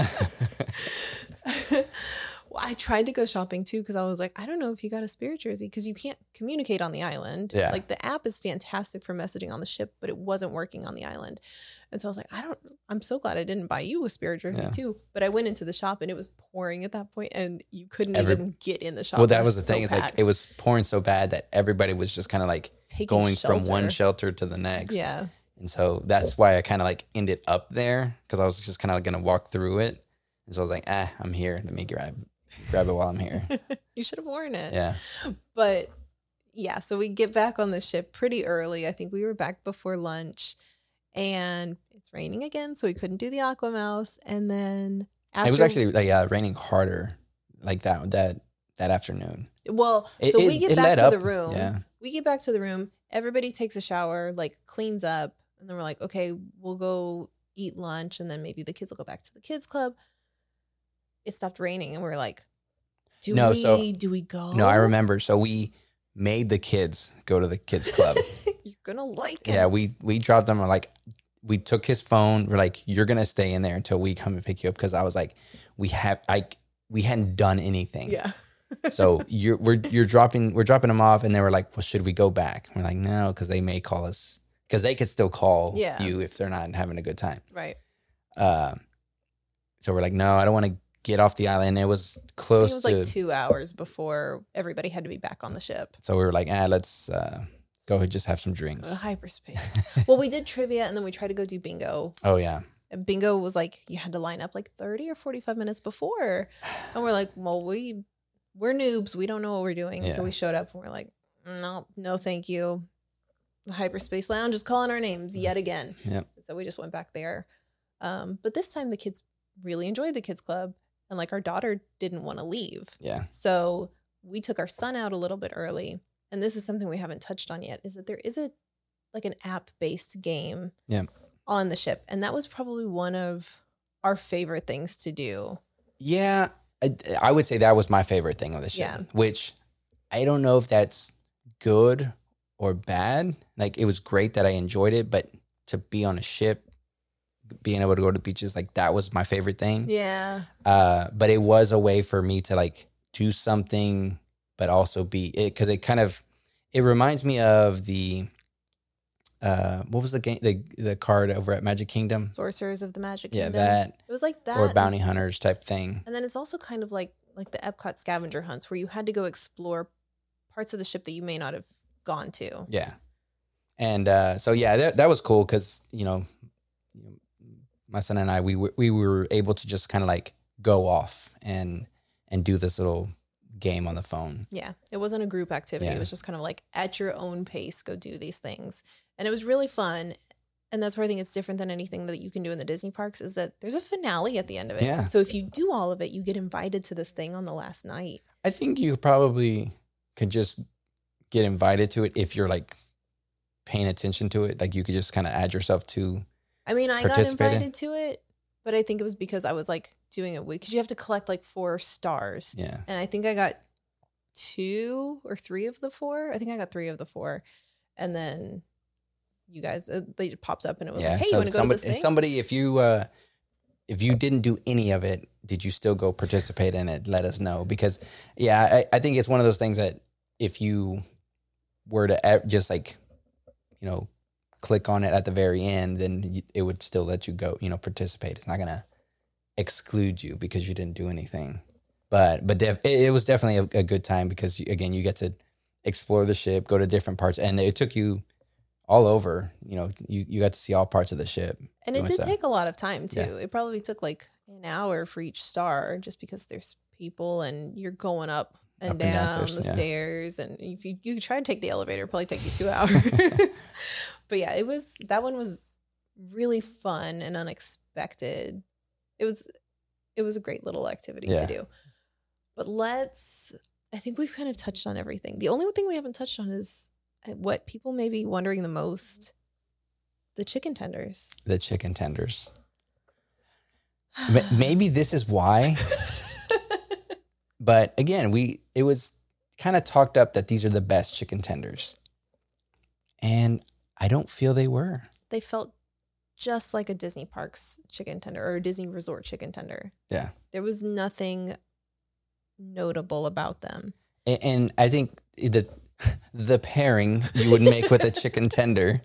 Well, I tried to go shopping too because I was like, I don't know if you got a Spirit jersey because you can't communicate on the island. Yeah. Like the app is fantastic for messaging on the ship, but it wasn't working on the island. And so I was like, I'm so glad I didn't buy you a Spirit jersey too. But I went into the shop and it was pouring at that point and you couldn't even get in the shop. Well, that was the thing. It's like it was pouring so bad that everybody was just kind of like going from one shelter to the next. Yeah. And so that's why I kind of like ended up there because I was just kind of going to walk through it. And so I was like, I'm here. Let me grab it while I'm here. You should have worn it. Yeah. But yeah, so we get back on the ship pretty early. I think we were back before lunch and it's raining again. So we couldn't do the Aqua Mouse. And then it was actually like raining harder like that afternoon. Well, so we get back to the room. Yeah. We get back to the room. Everybody takes a shower, like cleans up. And then we're like, okay, we'll go eat lunch. And then maybe the kids will go back to the kids club. It stopped raining and we're like, do we go? No, I remember. So we made the kids go to the kids club. You're gonna like it. Yeah, we dropped them. Like we took his phone. We're like, you're gonna stay in there until we come and pick you up because I was like, we hadn't done anything. Yeah. So we're dropping them off, and they were like, well, should we go back? We're like, no, because they may call us because they could still call you if they're not having a good time. Right. So we're like, no, I don't want to get off the island. It was close. It was like 2 hours before everybody had to be back on the ship. So we were like, let's go ahead, just have some drinks. Hyperspace. Well, we did trivia and then we tried to go do bingo. Oh yeah. Bingo was like you had to line up like 30 or 45 minutes before, and we're like, well, we're noobs. We don't know what we're doing. Yeah. So we showed up and we're like, no, thank you. The Hyperspace Lounge is calling our names yet again. Yep. So we just went back there. But this time the kids really enjoyed the kids club. And like our daughter didn't want to leave. Yeah. So we took our son out a little bit early. And this is something we haven't touched on yet, is that there is an app-based game on the ship. And that was probably one of our favorite things to do. Yeah. I would say that was my favorite thing on the ship. Yeah. Which I don't know if that's good or bad. Like it was great that I enjoyed it, but to be on a ship, being able to go to the beaches, like that was my favorite thing. Yeah. But it was a way for me to like do something, but also be it because it reminds me of the what was the game the card over at Magic Kingdom? Sorcerers of the Magic Kingdom. Yeah, that it was like that or Bounty Hunters type thing. And then it's also kind of like the Epcot scavenger hunts where you had to go explore parts of the ship that you may not have gone to. Yeah. And so yeah, that was cool because my son and I, we were able to just kind of like go off and do this little game on the phone. Yeah. It wasn't a group activity. Yeah. It was just kind of like at your own pace, go do these things. And it was really fun. And that's where I think it's different than anything that you can do in the Disney parks is that there's a finale at the end of it. Yeah. So if you do all of it, you get invited to this thing on the last night. I think you probably could just get invited to it if you're like paying attention to it. Like you could just kind of add yourself to I mean, I got invited to it, but I think it was because I was like doing it because you have to collect like 4 stars. Yeah. And I think I got 2 or 3 of the 4. I think I got 3 of the 4. And then you guys, they popped up and it was like, hey, you want to go to this thing? Somebody, if you didn't do any of it, did you still go participate in it? Let us know. Because, yeah, I think it's one of those things that if you were to just like, click on it at the very end, then it would still let you go, participate. It's not going to exclude you because you didn't do anything. But it was definitely a good time because, again, you get to explore the ship, go to different parts, and it took you all over. You got to see all parts of the ship. And it did take a lot of time, too. Yeah. It probably took like an hour for each star just because there's people and you're going up and Up and down downstairs, the yeah. stairs. And if you try to take the elevator, it'll probably take you 2 hours. But yeah, that one was really fun and unexpected. It was a great little activity to do. But I think we've kind of touched on everything. The only thing we haven't touched on is what people may be wondering the most: the chicken tenders. The chicken tenders. Maybe this is why. But again, it was kind of talked up that these are the best chicken tenders. And I don't feel they were. They felt just like a Disney Parks chicken tender or a Disney Resort chicken tender. Yeah. There was nothing notable about them. And I think the pairing you would make with a chicken tender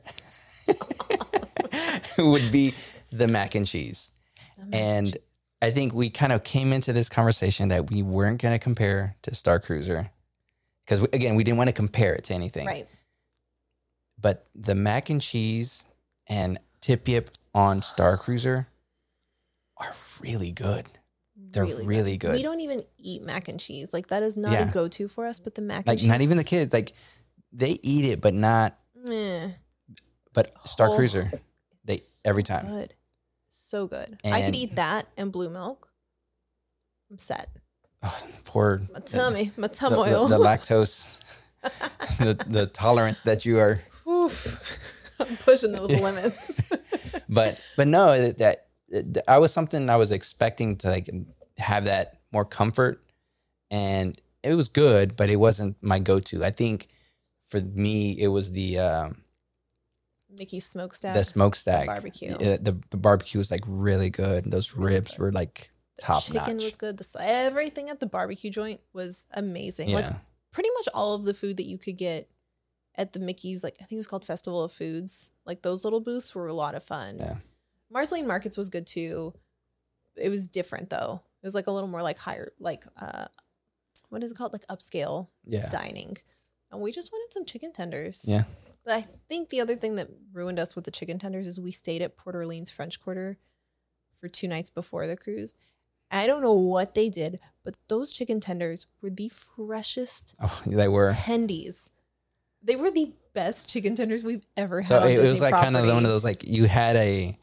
would be the mac and cheese. And I think we kind of came into this conversation that we weren't going to compare to Star Cruiser because, again, we didn't want to compare it to anything. Right. But the mac and cheese and Tip Yip on Star Cruiser are really good. They're really good. We don't even eat mac and cheese. Like, that is not a go-to for us, but the mac and like cheese. Not even the kids. Like, they eat it, but not. But Star Cruiser, they every time. Good. So good. I could eat that and blue milk. I'm set. Oh, poor my tummy oil. The lactose, the tolerance that you are. Oof. I'm pushing those limits. but no, that I was something I was expecting to like have that more comfort, and it was good, but it wasn't my go-to. I think for me, it was the Mickey's smokestack. The smokestack. The barbecue. The barbecue was like really good. Those ribs were like top notch. Chicken was good. Everything at the barbecue joint was amazing. Yeah. Like pretty much all of the food that you could get at the Mickey's, like I think it was called Festival of Foods. Like those little booths were a lot of fun. Yeah. Marceline Markets was good too. It was different though. It was like a little more like higher, like what is it called? Like upscale dining. And we just wanted some chicken tenders. Yeah. But I think the other thing that ruined us with the chicken tenders is we stayed at Port Orleans French Quarter for 2 nights before the cruise. I don't know what they did, but those chicken tenders were the freshest. Oh, they were. Tendies. They were the best chicken tenders we've ever had. So on it Disney was like property. kind of one of those, like you had a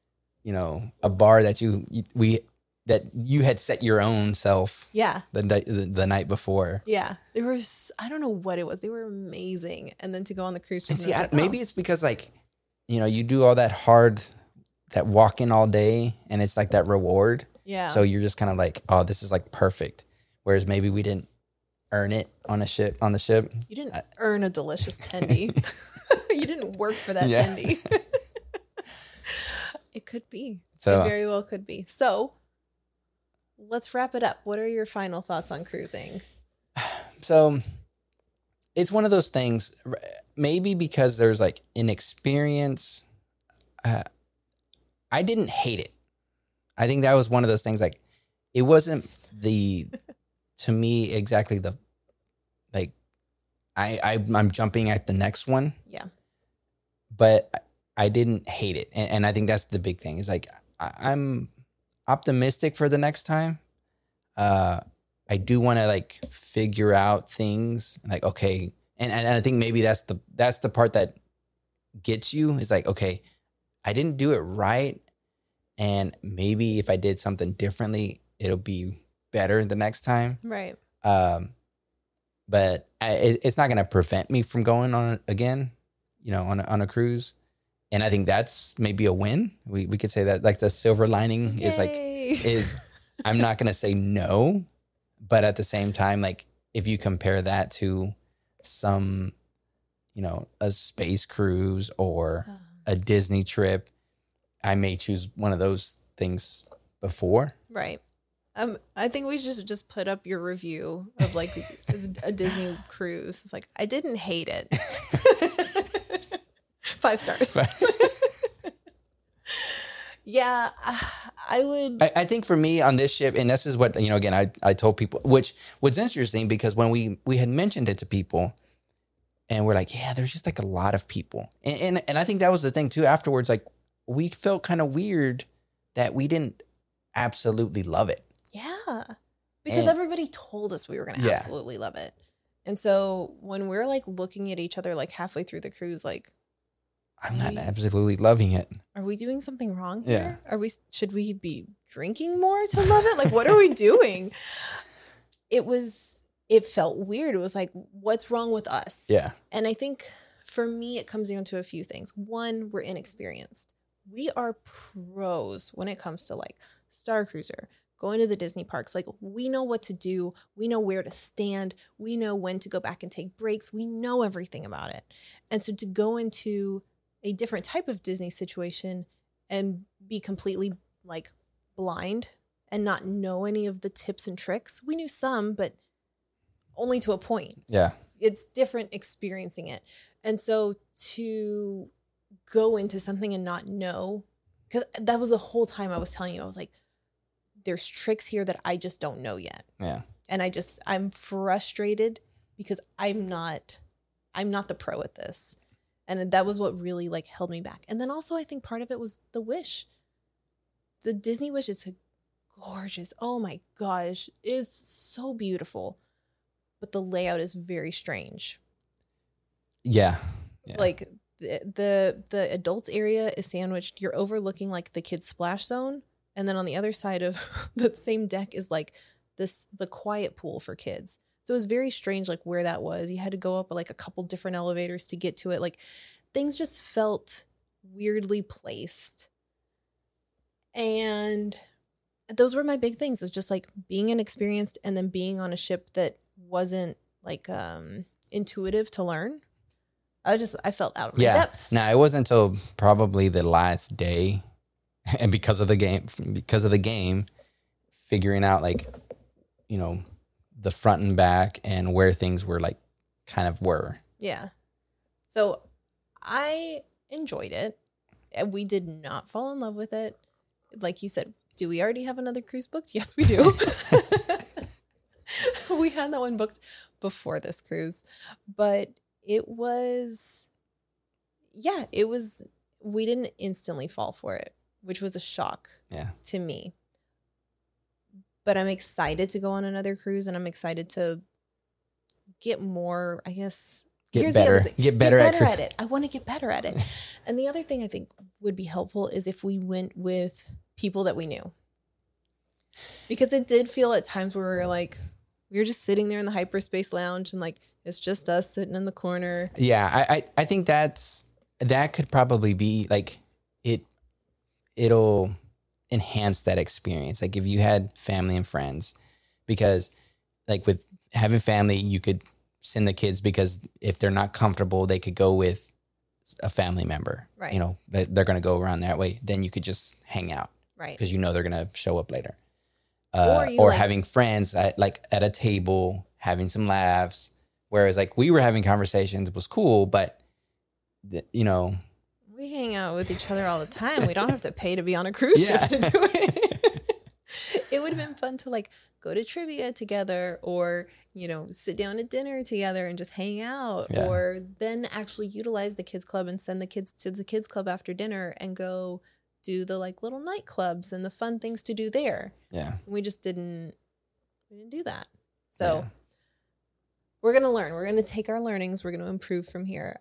bar that you had set your own self. Yeah. The night before. Yeah. There was, I don't know what it was. They were amazing. And then to go on the cruise ship. And see, maybe it's because like, you do all that walking all day and it's like that reward. Yeah. So you're just kind of like, oh, this is like perfect. Whereas maybe we didn't earn it on the ship. You didn't earn a delicious tendy. You didn't work for that tendy. It could be. So, it very well could be. So let's wrap it up. What are your final thoughts on cruising? So it's one of those things, maybe because there's like inexperience. I didn't hate it. I think that was one of those things, like it wasn't to me exactly I'm jumping at the next one. Yeah. But I didn't hate it. And I think that's the big thing is like, I'm optimistic for the next time. I do want to like figure out things like, okay. And I think maybe that's the part that gets you is like, okay, I didn't do it right. And maybe if I did something differently, it'll be better the next time. Right. But it's not going to prevent me from going on it again, on a cruise. And I think that's maybe a win. We could say that like the silver lining is I'm not going to say no, but at the same time, like if you compare that to some, a space cruise or a Disney trip, I may choose one of those things before. Right. I think we should just put up your review of like a Disney cruise. It's like, I didn't hate it. 5 stars. Yeah, I would. I think for me on this ship, and this is what, again, I told people, which was interesting because when we had mentioned it to people and we're like, yeah, there's just like a lot of people. And I think that was the thing too afterwards, like we felt kind of weird that we didn't absolutely love it. Yeah. Because everybody told us we were going to absolutely love it. And so when we're like looking at each other like halfway through the cruise, like, I'm not absolutely loving it. Are we doing something wrong here? Should we be drinking more to love it? Like, what are we doing? It felt weird. It was like, what's wrong with us? Yeah. And I think for me, it comes down to a few things. One, we're inexperienced. We are pros when it comes to like Star Cruiser, going to the Disney parks. Like, we know what to do. We know where to stand. We know when to go back and take breaks. We know everything about it. And so to go into a different type of Disney situation and be completely like blind and not know any of the tips and tricks. We knew some, but only to a point. Yeah. It's different experiencing it. And so to go into something and not know, because that was the whole time I was telling you, I was like, there's tricks here that I just don't know yet. Yeah. And I'm frustrated because I'm not the pro at this. And that was what really like held me back. And then also I think part of it was the Wish. The Disney Wish is gorgeous. Oh my gosh. It's so beautiful. But the layout is very strange. Yeah. Like the adults area is sandwiched. You're overlooking like the kids splash zone. And then on the other side of the same deck is like the quiet pool for kids. So it was very strange, like where that was. You had to go up like a couple different elevators to get to it. Like things just felt weirdly placed. And those were my big things. It's just like being inexperienced and then being on a ship that wasn't like intuitive to learn. I felt out of my depths. No, it wasn't until probably the last day, and because of the game, figuring out like, you know, the front and back and where things were like kind of were. Yeah. So I enjoyed it. We did not fall in love with it. Like you said, do we already have another cruise booked? Yes, we do. We had that one booked before this cruise, but we didn't instantly fall for it, which was a shock to me. But I'm excited to go on another cruise, and I'm excited to get more, I guess. Get better at it. I want to get better at it. And the other thing I think would be helpful is if we went with people that we knew. Because it did feel at times where we were just sitting there in the hyperspace lounge and like, it's just us sitting in the corner. Yeah, I think that could probably be like, it'll enhance that experience. Like if you had family and friends, because like with having family, you could send the kids because if they're not comfortable, they could go with a family member, right? You know, they're going to go around that way. Then you could just hang out, right? Because you know they're going to show up later. Or having friends at a table, having some laughs. Whereas like we were having conversations, it was cool, but you know, we hang out with each other all the time. We don't have to pay to be on a cruise ship to do it. It would have been fun to like go to trivia together, or, you know, sit down at dinner together and just hang out, or then actually utilize the kids club and send the kids to the kids club after dinner and go do the like little nightclubs and the fun things to do there. Yeah. We just didn't do that. So we're going to learn. We're going to take our learnings. We're going to improve from here.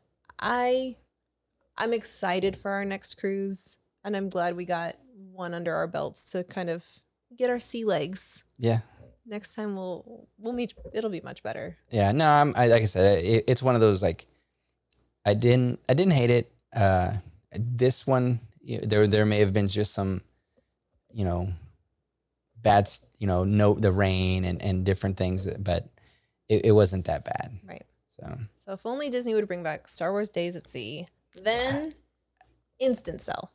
I'm excited for our next cruise, and I'm glad we got one under our belts to kind of get our sea legs. Yeah. Next time we'll meet. It'll be much better. Yeah. No, I like I said, it's one of those like I didn't hate it. This one, there may have been just some, you know, bad, you know, the rain and different things, but it wasn't that bad. Right. So if only Disney would bring back Star Wars Days at Sea, then instant sell.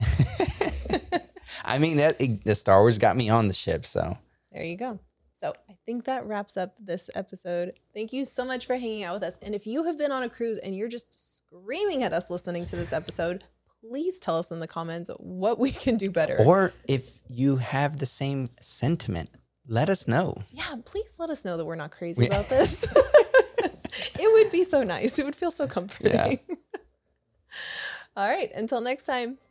I mean, the Star Wars got me on the ship, so. There you go. So I think that wraps up this episode. Thank you so much for hanging out with us. And if you have been on a cruise and you're just screaming at us listening to this episode, please tell us in the comments what we can do better. Or if you have the same sentiment, let us know. Yeah, please let us know that we're not crazy about this. It would be so nice. It would feel so comforting. Yeah. All right. Until next time.